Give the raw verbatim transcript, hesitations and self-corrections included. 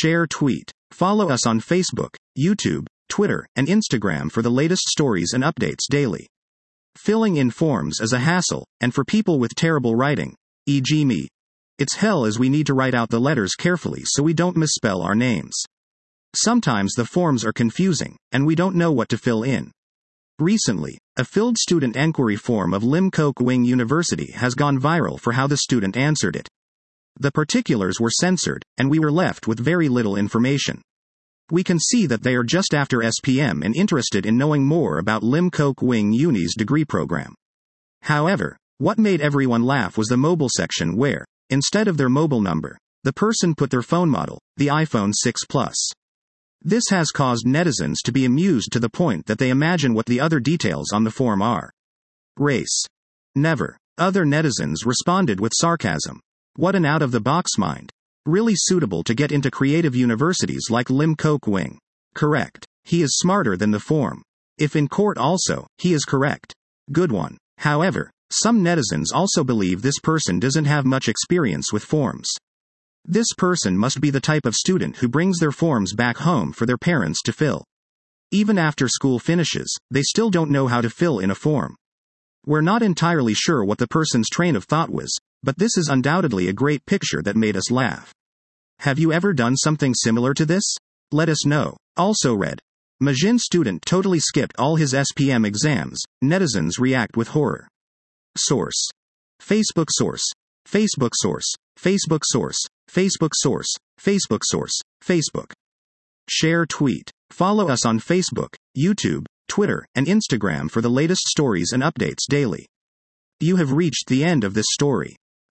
Share tweet. Follow us on Facebook, YouTube, Twitter, and Instagram for the latest stories and updates daily. Filling in forms is a hassle, and for people with terrible writing, for example me, it's hell as we need to write out the letters carefully so we don't misspell our names. Sometimes the forms are confusing, and we don't know what to fill in. Recently, a filled student enquiry form of Lim Kok Wing University has gone viral for how the student answered it. The particulars were censored, and we were left with very little information. We can see that they are just after S P M and interested in knowing more about Lim Kok Wing Uni's degree program. However, what made everyone laugh was the mobile section where, instead of their mobile number, the person put their phone model, the iPhone six Plus. This has caused netizens to be amused to the point that they imagine what the other details on the form are. Race. Never. Other netizens responded with sarcasm. What an out-of-the-box mind. Really suitable to get into creative universities like Lim Kok Wing. Correct. He is smarter than the form. If in court also, he is correct. Good one. However, some netizens also believe this person doesn't have much experience with forms. This person must be the type of student who brings their forms back home for their parents to fill. Even after school finishes, they still don't know how to fill in a form. We're not entirely sure what the person's train of thought was, but this is undoubtedly a great picture that made us laugh. Have you ever done something similar to this? Let us know. Also read. Majin student totally skipped all his S P M exams, netizens react with horror. Source. Facebook source. Facebook source. Facebook source. Facebook source. Facebook source. Facebook. Share tweet. Follow us on Facebook, YouTube, Twitter, and Instagram for the latest stories and updates daily. You have reached the end of this story.